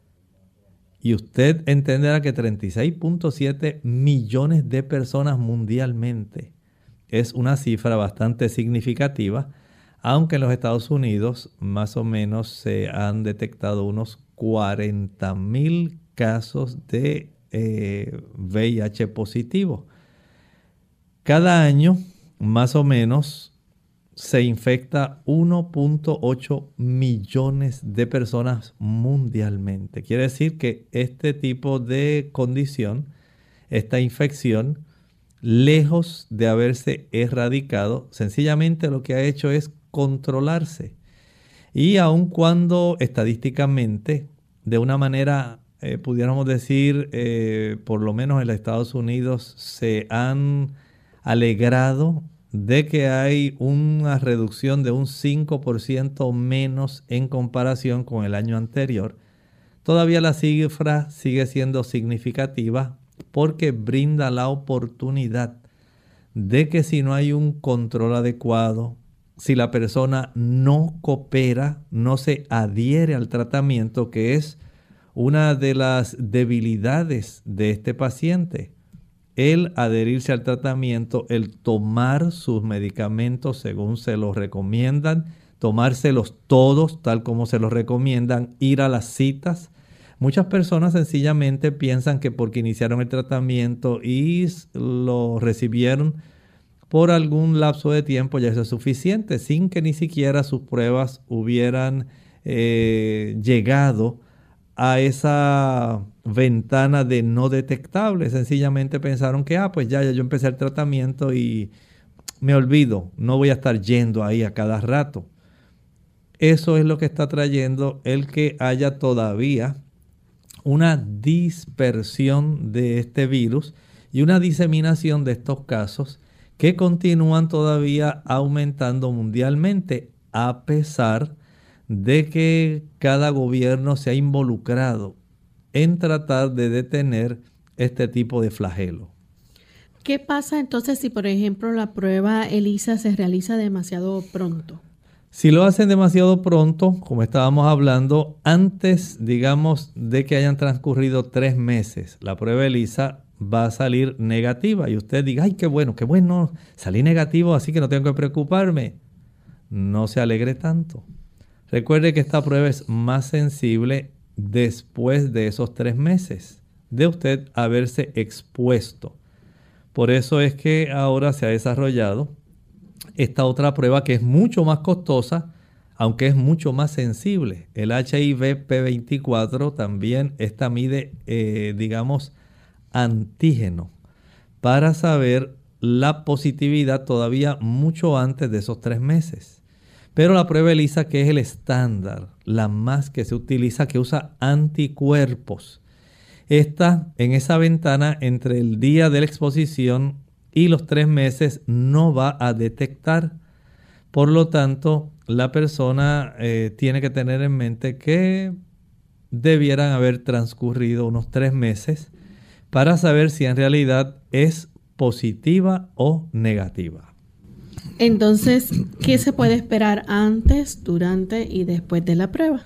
Y usted entenderá que treinta y seis punto siete millones de personas mundialmente es una cifra bastante significativa, aunque en los Estados Unidos más o menos se han detectado unos cuarenta mil casos de eh, V I H positivo. Cada año, más o menos, se infecta uno punto ocho millones de personas mundialmente. Quiere decir que este tipo de condición, esta infección, lejos de haberse erradicado, sencillamente lo que ha hecho es controlarse. Y aun cuando estadísticamente, de una manera, eh, pudiéramos decir, eh, por lo menos en los Estados Unidos, se han alegrado de que hay una reducción de un cinco por ciento menos en comparación con el año anterior, todavía la cifra sigue siendo significativa porque brinda la oportunidad de que si no hay un control adecuado, si la persona no coopera, no se adhiere al tratamiento, que es una de las debilidades de este paciente, el adherirse al tratamiento, el tomar sus medicamentos según se los recomiendan, tomárselos todos tal como se los recomiendan, ir a las citas. Muchas personas sencillamente piensan que porque iniciaron el tratamiento y lo recibieron por algún lapso de tiempo ya eso es suficiente, sin que ni siquiera sus pruebas hubieran eh, llegado a esa ventana de no detectable. Sencillamente pensaron que, ah, pues ya, ya yo empecé el tratamiento y me olvido, no voy a estar yendo ahí a cada rato. Eso es lo que está trayendo el que haya todavía una dispersión de este virus y una diseminación de estos casos que continúan todavía aumentando mundialmente, a pesar de que cada gobierno se ha involucrado en tratar de detener este tipo de flagelo.
¿Qué pasa entonces si, por ejemplo, la prueba ELISA se realiza demasiado pronto?
Si lo hacen demasiado pronto, como estábamos hablando, antes, digamos, de que hayan transcurrido tres meses, la prueba ELISA va a salir negativa y usted diga, ay, qué bueno, qué bueno, salí negativo, así que no tengo que preocuparme. No se alegre tanto. Recuerde que esta prueba es más sensible después de esos tres meses de usted haberse expuesto. Por eso es que ahora se ha desarrollado esta otra prueba que es mucho más costosa, aunque es mucho más sensible. El H I V P veinticuatro también, esta mide, eh, digamos, antígeno para saber la positividad todavía mucho antes de esos tres meses. Pero la prueba ELISA, que es el estándar, la más que se utiliza, que usa anticuerpos, esta en esa ventana entre el día de la exposición y los tres meses no va a detectar. Por lo tanto, la persona eh, tiene que tener en mente que debieran haber transcurrido unos tres meses para saber si en realidad es positiva o negativa.
Entonces, ¿qué se puede esperar antes, durante y después de la prueba?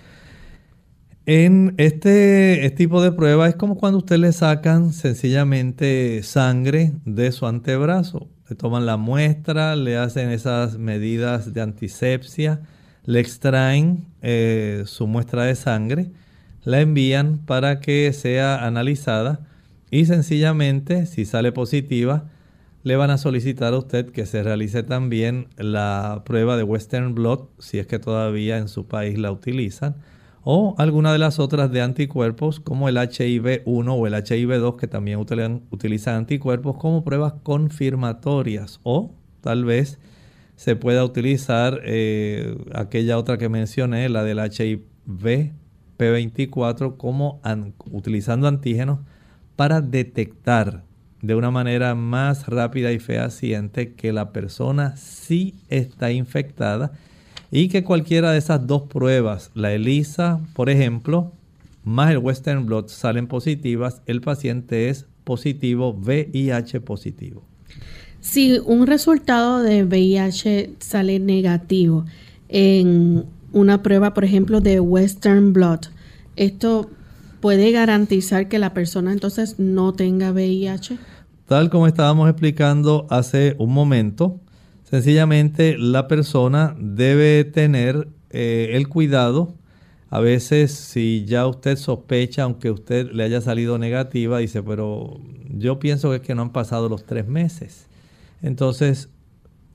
En este, este tipo de prueba es como cuando usted le sacan sencillamente sangre de su antebrazo. Le toman la muestra, le hacen esas medidas de antisepsia, le extraen eh, su muestra de sangre, la envían para que sea analizada y sencillamente, si sale positiva, le van a solicitar a usted que se realice también la prueba de Western Blot, si es que todavía en su país la utilizan, o alguna de las otras de anticuerpos como el H I V uno o el H I V dos, que también utilizan anticuerpos como pruebas confirmatorias, o tal vez se pueda utilizar eh, aquella otra que mencioné, la del H I V P veinticuatro, como an, utilizando antígenos para detectar de una manera más rápida y fehaciente que la persona sí está infectada y que cualquiera de esas dos pruebas, la ELISA, por ejemplo, más el Western Blot, salen positivas, el paciente es positivo, V I H positivo.
Si un resultado de V I H sale negativo en una prueba, por ejemplo, de Western Blot, ¿esto puede garantizar que la persona entonces no tenga V I H?
Tal como estábamos explicando hace un momento, sencillamente la persona debe tener eh, el cuidado. A veces si ya usted sospecha, aunque usted le haya salido negativa, dice, pero yo pienso que es que no han pasado los tres meses. Entonces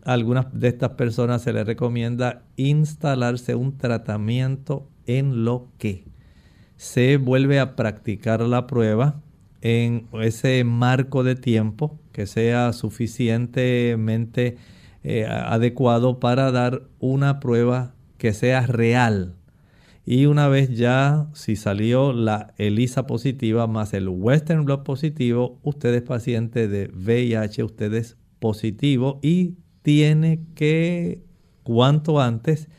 a algunas de estas personas se les recomienda instalarse un tratamiento en lo que se vuelve a practicar la prueba en ese marco de tiempo que sea suficientemente eh, adecuado para dar una prueba que sea real. Y una vez ya, si salió la ELISA positiva más el Western Blot positivo, usted es paciente de V I H, usted es positivo y tiene que, cuanto antes,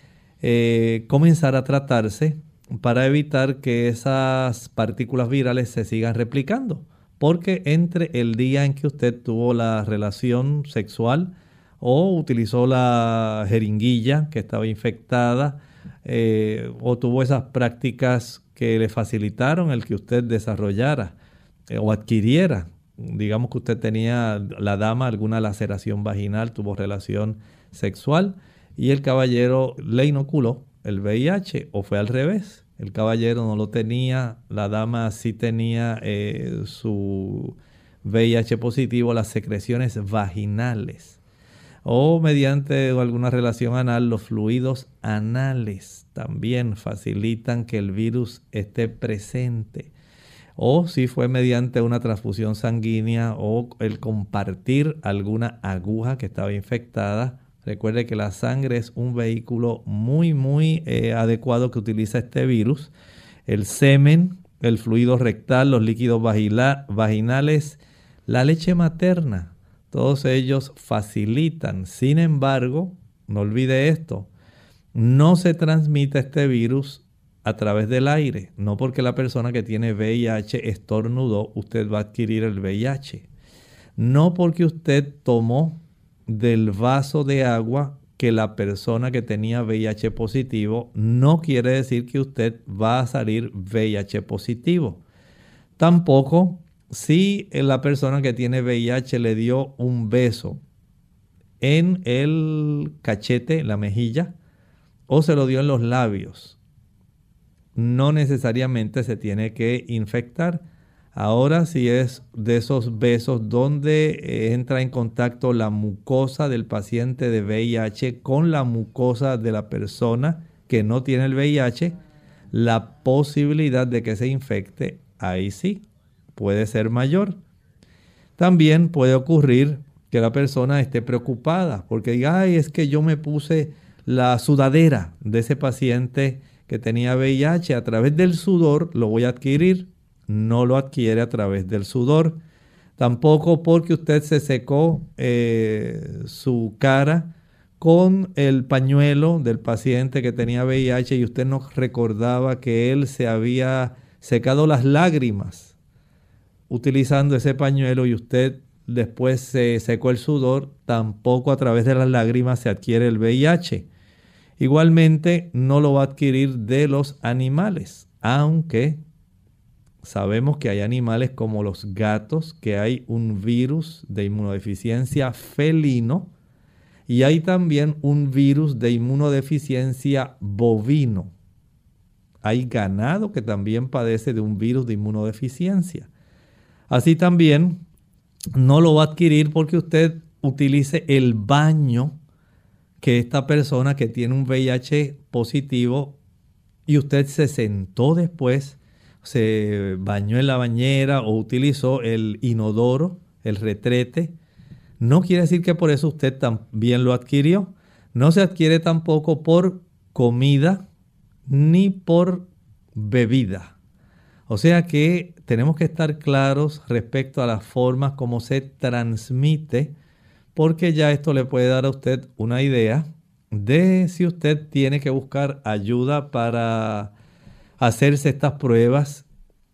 eh, comenzar a tratarse para evitar que esas partículas virales se sigan replicando. Porque entre el día en que usted tuvo la relación sexual o utilizó la jeringuilla que estaba infectada, Eh, o tuvo esas prácticas que le facilitaron el que usted desarrollara eh, o adquiriera, digamos que usted tenía, la dama, alguna laceración vaginal, tuvo relación sexual y el caballero le inoculó el V I H, o fue al revés, el caballero no lo tenía, la dama sí tenía eh, su V I H positivo, las secreciones vaginales. O mediante alguna relación anal, los fluidos anales también facilitan que el virus esté presente. O si fue mediante una transfusión sanguínea o el compartir alguna aguja que estaba infectada. Recuerde que la sangre es un vehículo muy, muy eh, adecuado que utiliza este virus. El semen, el fluido rectal, los líquidos vagila, vaginales, la leche materna. Todos ellos facilitan. Sin embargo, no olvide esto, no se transmite este virus a través del aire. No porque la persona que tiene V I H estornudó, usted va a adquirir el V I H. No porque usted tomó del vaso de agua que la persona que tenía V I H positivo, no quiere decir que usted va a salir V I H positivo. Tampoco si la persona que tiene V I H le dio un beso en el cachete, la mejilla, o se lo dio en los labios, no necesariamente se tiene que infectar. Ahora, si es de esos besos donde entra en contacto la mucosa del paciente de V I H con la mucosa de la persona que no tiene el V I H, la posibilidad de que se infecte, ahí sí, puede ser mayor. También puede ocurrir que la persona esté preocupada porque diga, ay, es que yo me puse la sudadera de ese paciente que tenía V I H, a través del sudor lo voy a adquirir. No lo adquiere a través del sudor. Tampoco porque usted se secó eh, su cara con el pañuelo del paciente que tenía V I H y usted no recordaba que él se había secado las lágrimas utilizando ese pañuelo y usted después se secó el sudor, tampoco a través de las lágrimas se adquiere el V I H. Igualmente no lo va a adquirir de los animales, aunque sabemos que hay animales como los gatos, que hay un virus de inmunodeficiencia felino y hay también un virus de inmunodeficiencia bovino. Hay ganado que también padece de un virus de inmunodeficiencia. Así también no lo va a adquirir porque usted utilice el baño que esta persona que tiene un V I H positivo y usted se sentó después, se bañó en la bañera o utilizó el inodoro, el retrete. No quiere decir que por eso usted también lo adquirió. No se adquiere tampoco por comida ni por bebida. O sea que tenemos que estar claros respecto a las formas como se transmite, porque ya esto le puede dar a usted una idea de si usted tiene que buscar ayuda para hacerse estas pruebas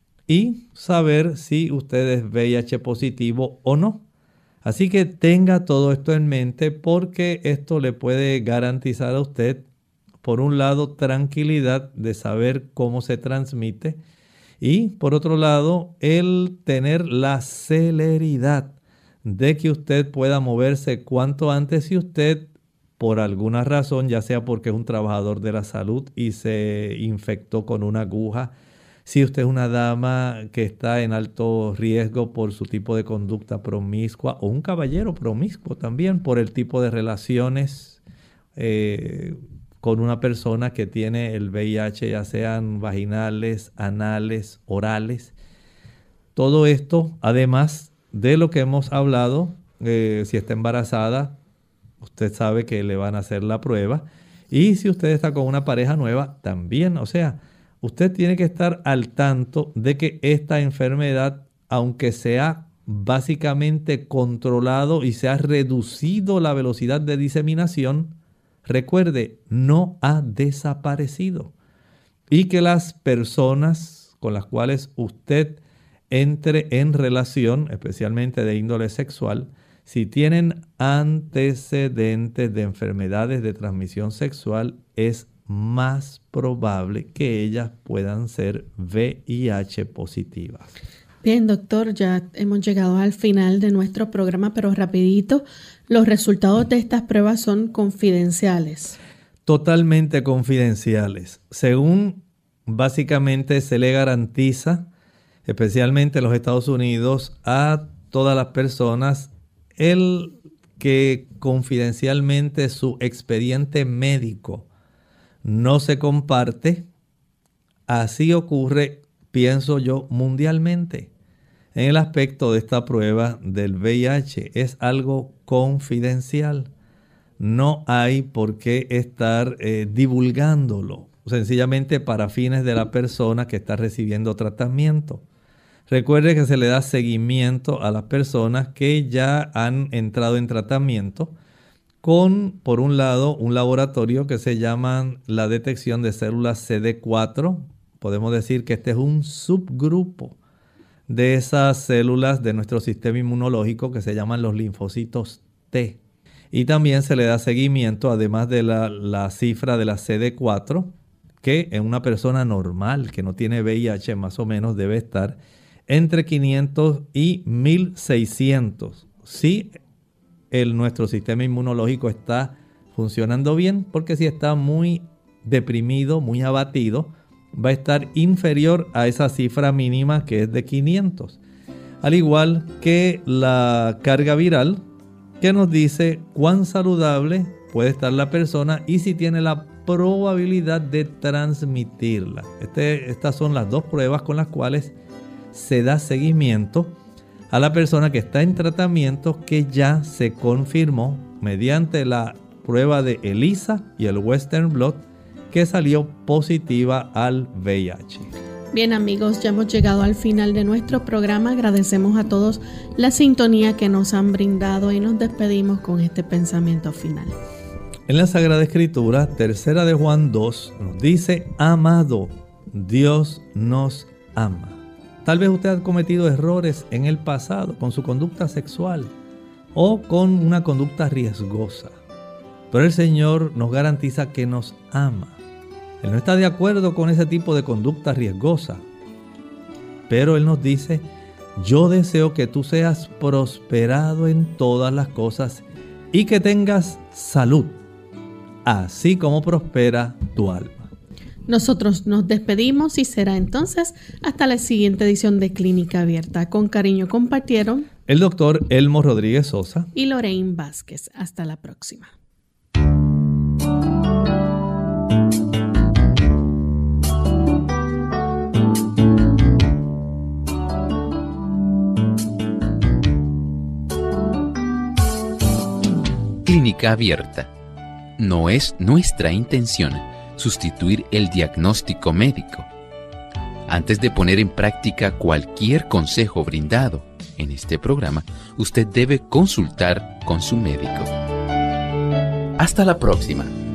y saber si usted es V I H positivo o no. Así que tenga todo esto en mente porque esto le puede garantizar a usted, por un lado, tranquilidad de saber cómo se transmite y, por otro lado, el tener la celeridad de que usted pueda moverse cuanto antes si usted, por alguna razón, ya sea porque es un trabajador de la salud y se infectó con una aguja, Si usted es una dama que está en alto riesgo por su tipo de conducta promiscua, o un caballero promiscuo también por el tipo de relaciones eh, con una persona que tiene el V I H, ya sean vaginales, anales, orales. Todo esto, además de lo que hemos hablado, eh, si está embarazada, usted sabe que le van a hacer la prueba. Y si usted está con una pareja nueva, también. O sea, usted tiene que estar al tanto de que esta enfermedad, aunque sea básicamente controlado y se ha reducido la velocidad de diseminación, recuerde, no ha desaparecido. Y que las personas con las cuales usted entre en relación, especialmente de índole sexual, si tienen antecedentes de enfermedades de transmisión sexual, es más probable que ellas puedan ser V I H positivas.
Bien, doctor, ya hemos llegado al final de nuestro programa, pero rapidito, los resultados de estas pruebas son confidenciales.
Totalmente confidenciales. Según básicamente se le garantiza, especialmente en los Estados Unidos, a todas las personas el que confidencialmente su expediente médico no se comparte. Así ocurre, pienso yo, mundialmente. En el aspecto de esta prueba del V I H es algo confidencial. No hay por qué estar eh, divulgándolo, sencillamente para fines de la persona que está recibiendo tratamiento. Recuerde que se le da seguimiento a las personas que ya han entrado en tratamiento con, por un lado, un laboratorio que se llama la detección de células C D cuatro. Podemos decir que este es un subgrupo de esas células de nuestro sistema inmunológico que se llaman los linfocitos T. Y también se le da seguimiento, además de la, la cifra de la C D cuatro, que en una persona normal que no tiene V I H más o menos debe estar entre quinientos y mil seiscientos. Si el, nuestro sistema inmunológico está funcionando bien, porque si está muy deprimido, muy abatido, va a estar inferior a esa cifra mínima que es de quinientos. Al igual que la carga viral, que nos dice cuán saludable puede estar la persona y si tiene la probabilidad de transmitirla. Este, estas son las dos pruebas con las cuales se da seguimiento a la persona que está en tratamiento, que ya se confirmó mediante la prueba de ELISA y el Western Blot que salió positiva al V I H.
Bien, amigos, ya hemos llegado al final de nuestro programa. Agradecemos a todos la sintonía que nos han brindado y nos despedimos con este pensamiento final.
En la Sagrada Escritura, tercera de Juan dos, nos dice: amado, Dios nos ama. Tal vez usted ha cometido errores en el pasado con su conducta sexual o con una conducta riesgosa, pero el Señor nos garantiza que nos ama. Él no está de acuerdo con ese tipo de conducta riesgosa, pero Él nos dice: yo deseo que tú seas prosperado en todas las cosas y que tengas salud, así como prospera tu alma.
Nosotros nos despedimos y será entonces hasta la siguiente edición de Clínica Abierta. Con cariño compartieron
el doctor Elmo Rodríguez Sosa
y Lorraine Vázquez. Hasta la próxima.
Clínica Abierta. No es nuestra intención sustituir el diagnóstico médico. Antes de poner en práctica cualquier consejo brindado en este programa, usted debe consultar con su médico. Hasta la próxima.